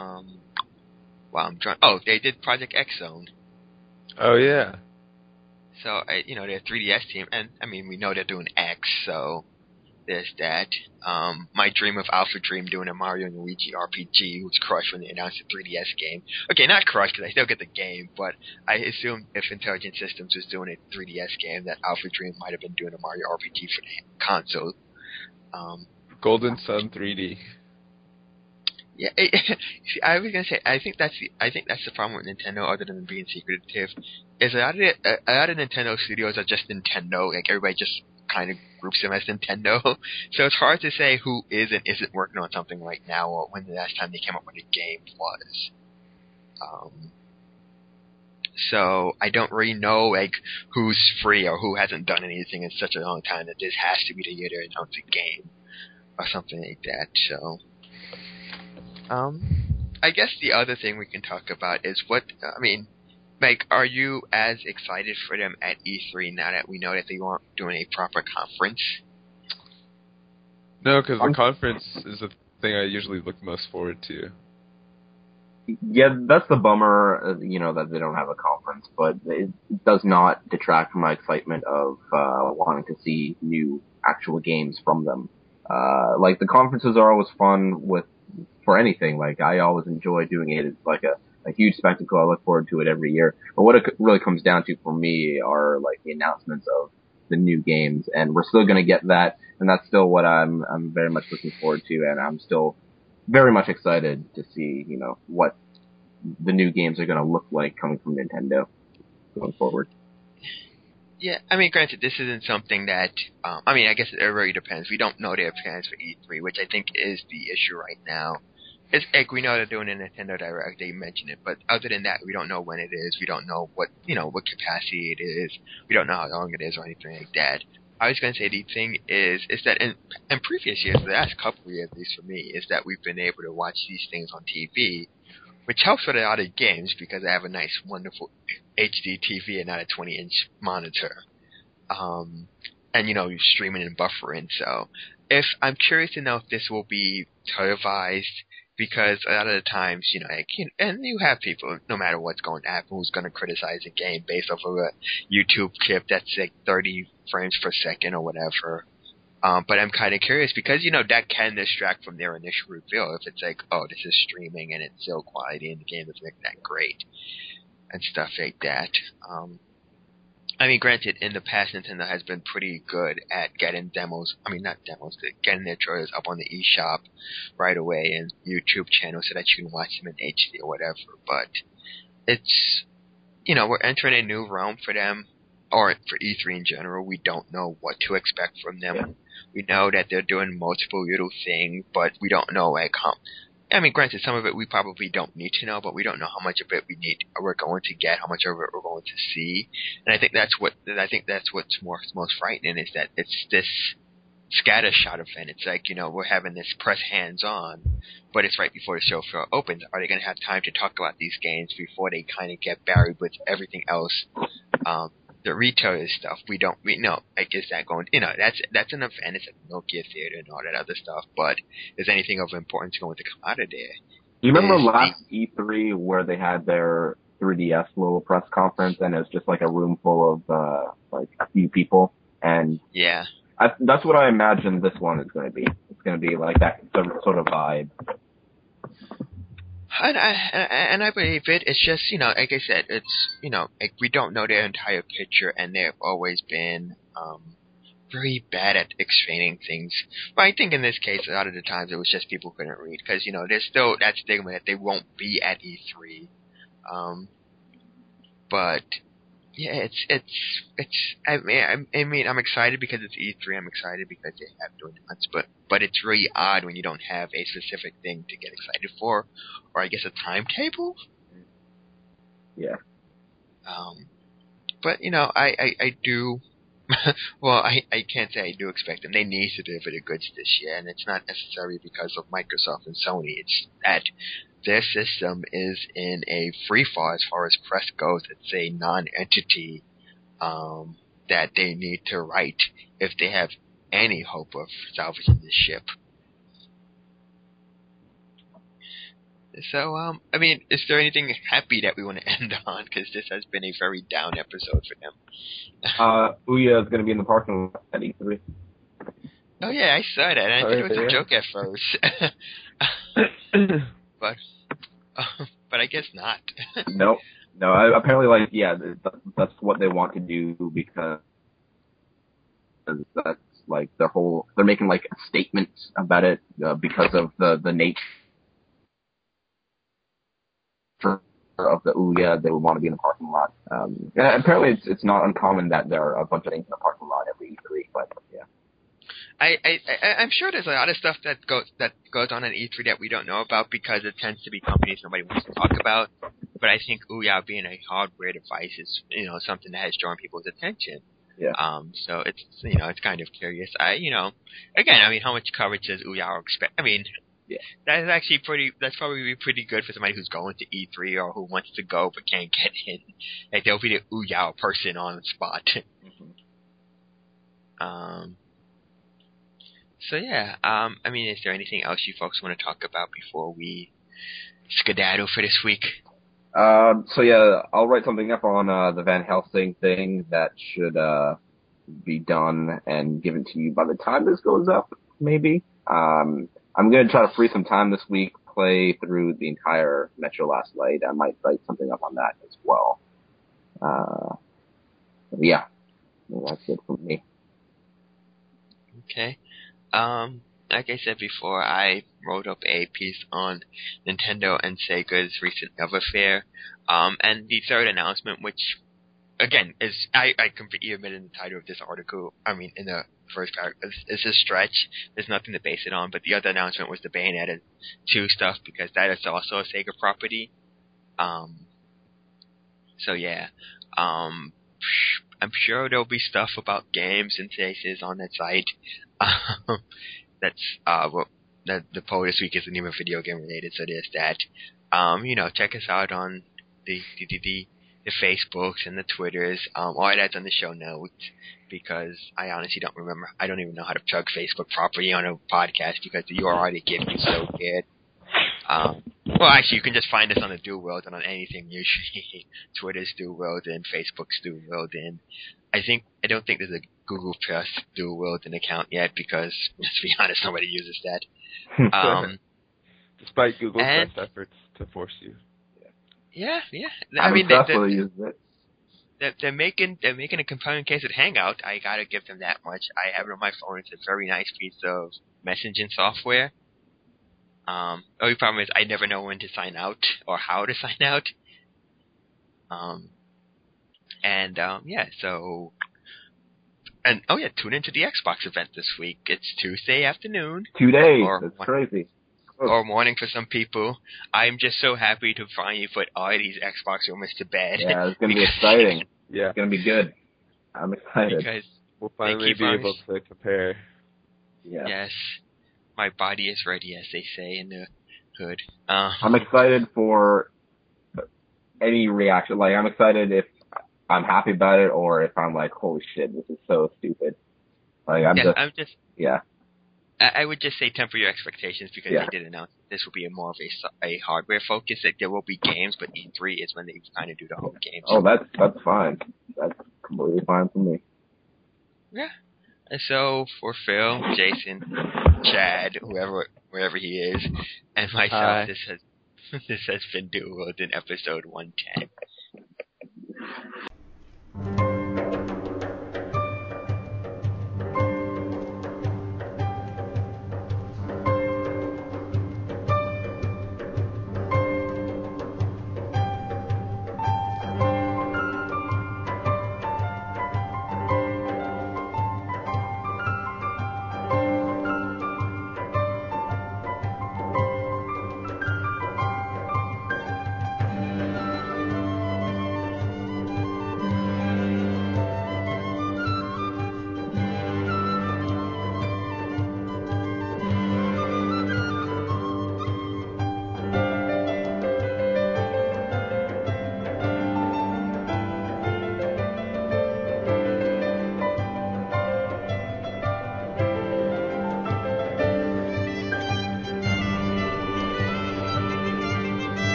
they did Project X Zone. Oh yeah. So their 3DS team, and I mean we know they're doing X, so there's that. My dream of Alpha Dream doing a Mario and Luigi RPG was crushed when they announced the 3DS game. Okay, not crushed because I still get the game, but I assumed if Intelligent Systems was doing a 3DS game, that Alpha Dream might have been doing a Mario RPG for the console. Golden Sun 3D. Yeah, I was gonna say I think that's the problem with Nintendo, other than being secretive, is a lot of Nintendo studios are just Nintendo. Like everybody just kind of groups them as Nintendo, so it's hard to say who is and isn't working on something right now, or when the last time they came up with a game was. So I don't really know like who's free or who hasn't done anything in such a long time that this has to be the year to announce a game or something like that. So. I guess the other thing we can talk about is Mike, are you as excited for them at E3 now that we know that they weren't doing a proper conference? No, because the conference is the thing I usually look most forward to. Yeah, that's the bummer, that they don't have a conference, but it does not detract from my excitement of wanting to see new actual games from them. Like, the conferences are always fun for anything. Like, I always enjoy doing it. It's like a huge spectacle. I look forward to it every year. But what it really comes down to for me are like the announcements of the new games, and we're still going to get that, and that's still what I'm very much looking forward to, and I'm still very much excited to see, what the new games are going to look like coming from Nintendo going forward. Yeah, I mean, granted, this isn't something that, I guess it really depends. We don't know their plans for E3, which I think is the issue right now. It's like we know they're doing a Nintendo Direct, they mentioned it, but other than that, we don't know when it is. We don't know what capacity it is. We don't know how long it is or anything like that. I was going to say the thing is that in previous years, the last couple of years, at least for me, is that we've been able to watch these things on TV, which helps with a lot of games because I have a nice, wonderful HD TV and not a 20-inch monitor. And, streaming and buffering. So I'm curious to know if this will be televised, because a lot of the times, and you have people, no matter what's going to happen, who's going to criticize a game based off of a YouTube clip that's like 30 frames per second or whatever. But I'm kind of curious because, that can distract from their initial reveal if it's like, oh, this is streaming and it's still quality and the game isn't that great and stuff like that. Granted, in the past, Nintendo has been pretty good at getting getting their trailers up on the eShop right away and YouTube channel so that you can watch them in HD or whatever. But it's, we're entering a new realm for them, or for E3 in general. We don't know what to expect from them. Yeah. We know that they're doing multiple little things, but we don't know granted, some of it we probably don't need to know, but we don't know how much of it we're going to get, how much of it we're going to see. And I think that's what's most frightening, is that it's this scattershot event. It's like, we're having this press hands-on, but it's right before the show floor opens. Are they going to have time to talk about these games before they kind of get buried with everything else? The retailer stuff, we know. I guess that going, that's an event. It's a Nokia Theater and all that other stuff. But is anything of importance going to come out of there? Do you remember last E3 where they had their 3DS little press conference and it was just like a room full of like a few people? And yeah, that's what I imagine this one is going to be. It's going to be like that sort of vibe. And I believe it. It's just, like I said, it's, like we don't know their entire picture, and they've always been very bad at explaining things. But I think in this case, a lot of the times it was just people couldn't read, because, there's still that stigma that they won't be at E3. But yeah, I mean, I'm excited because it's E3. I'm excited because they have to announce, but it's really odd when you don't have a specific thing to get excited for, or I guess a timetable. Yeah. But I do. Well, I can't say I do expect them. They need to deliver the goods this year, and it's not necessarily because of Microsoft and Sony. It's that their system is in a free fall as far as press goes. It's a non-entity that they need to right if they have any hope of salvaging this ship. So, I mean, is there anything happy that we want to end on? Because this has been a very down episode for them. Ouya is going to be in the parking lot at E3. Oh yeah, I saw that. And I thought it was a joke at first. But I guess not. No, apparently, that's what they want to do because that's like they're making like a statement about it because of the nature of the Ouya. They would want to be in the parking lot. And apparently it's not uncommon that there are a bunch of things in the parking lot every E3, but yeah. I'm sure there's a lot of stuff that goes on in E3 that we don't know about because it tends to be companies nobody wants to talk about. But I think Ouya being a hardware device is, something that has drawn people's attention. Yeah. So it's, it's kind of curious. Again, I mean, how much coverage does Ouya expect? I mean, yeah, that's probably pretty good for somebody who's going to E3 or who wants to go but can't get in. Like, they'll be the Ouya person on the spot. Mm-hmm. So yeah, I mean, is there anything else you folks want to talk about before we skedaddle for this week? So yeah, I'll write something up on the Van Helsing thing that should be done and given to you by the time this goes up, maybe. I'm going to try to free some time this week, play through the entire Metro Last Light. I might write something up on that as well. Yeah, that's it from me. Okay. Like I said before, I wrote up a piece on Nintendo and Sega's recent love affair, and the third announcement, which, again, is, I completely admit in the title of this article, I mean, in the first paragraph, is a stretch. There's nothing to base it on, but the other announcement was the Bayonetta 2 stuff, because that is also a Sega property. So yeah, I'm sure there'll be stuff about games and cases on that site. That's the poll this week isn't even video game related, so there's that. Check us out on the Facebooks and the Twitters. All that's on the show notes, because I honestly don't remember. I don't even know how to plug Facebook properly on a podcast because the URL they give you is so weird. Well, actually, you can just find us on the Dual World and on anything usually. Twitter's Dual World and Facebook's Dual World, and I don't think there's a Google Plus Dual World account yet because, let's be honest, nobody uses that. Despite Google's best efforts to force you. Yeah. I mean, successfully used it. They're making a compelling case at Hangout. I gotta give them that much. I have it on my phone. It's a very nice piece of messaging software. Only problem is I never know when to sign out or how to sign out. Tune into the Xbox event this week. It's Tuesday afternoon. 2 days. That's crazy. Or morning for some people. I'm just so happy to finally put all of these Xbox rumors to bed. Yeah, it's going to be exciting. Yeah. It's going to be good. I'm excited. Because we'll finally be able to compare. Yeah. Yes. My body is ready, as they say in the hood. I'm excited for any reaction. Like, I'm excited if I'm happy about it or if I'm like, holy shit, this is so stupid. Like, yeah. I would just say temper your expectations because Yeah. they did announce this will be more of a hardware focus. That there will be games, but E3 is when they kind of do the home games. Oh, that's fine. That's completely fine for me. Yeah. And so for Phil, Jason, Chad, wherever he is, and myself, Hi. this has been Dual World in episode 110.